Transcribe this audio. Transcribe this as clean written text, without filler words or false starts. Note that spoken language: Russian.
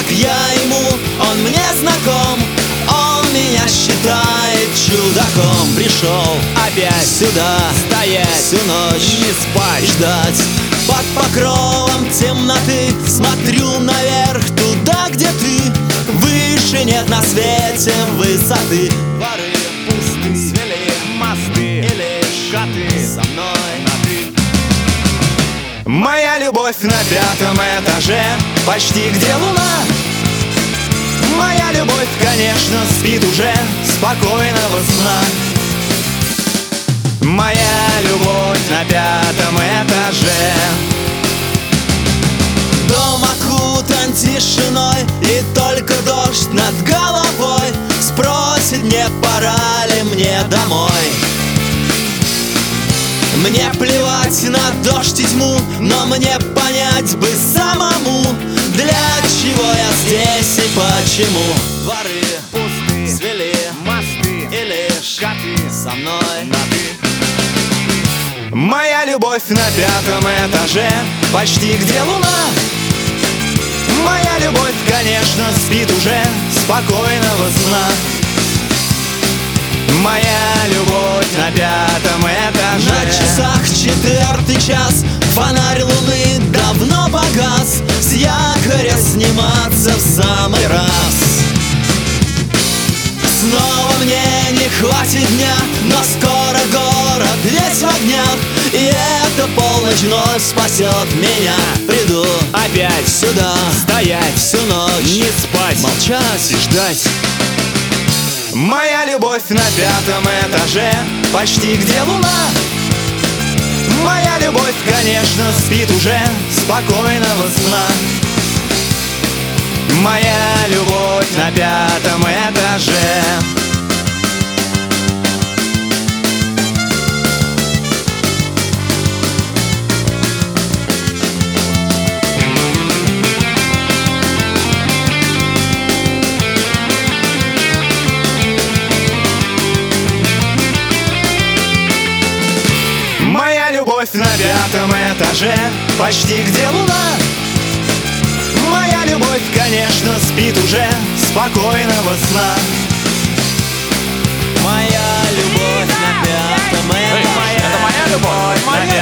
я ему, он мне знаком. Он меня считает чудаком. Пришел Опять сюда стоять, всю ночь не спать. ждать. Под покровом темноты смотрю наверх, туда, где ты. Выше нет на свете высоты. Дворы Пусты, свели мосты, и лишь коты со мной. на ты. Моя любовь на 5-м этаже, почти где луна. Моя любовь, конечно, спит уже спокойного сна. Моя любовь на 5-м этаже. Дом окутан тишиной, и только дождь над головой спросит, не пора ли мне домой. Мне плевать на дождь и тьму, но мне понять бы самому, для чего я здесь и почему. Дворы Пусты, свели мосты, и лишь коты со мной. на ты. Моя любовь на 5-м этаже, почти где луна. Моя любовь, конечно, спит уже спокойного сна. Моя любовь на 5-м этаже. На часах 4-й час, фонарь луны давно погас. С якоря сниматься в самый раз. Снова мне не хватит дня, но скоро город весь в огнях, и эта полночь вновь спасет меня. Приду Опять сюда стоять, всю ночь, не спать, молчать. и ждать. Моя любовь на 5-м этаже, почти где луна. Моя любовь, конечно, спит уже спокойного сна. Моя любовь на 5-м этаже. Моя любовь на 5-м этаже, почти где луна. Моя любовь, конечно, спит уже спокойного сна. Моя любовь на 5-м этаже. Это моя любовь. Моя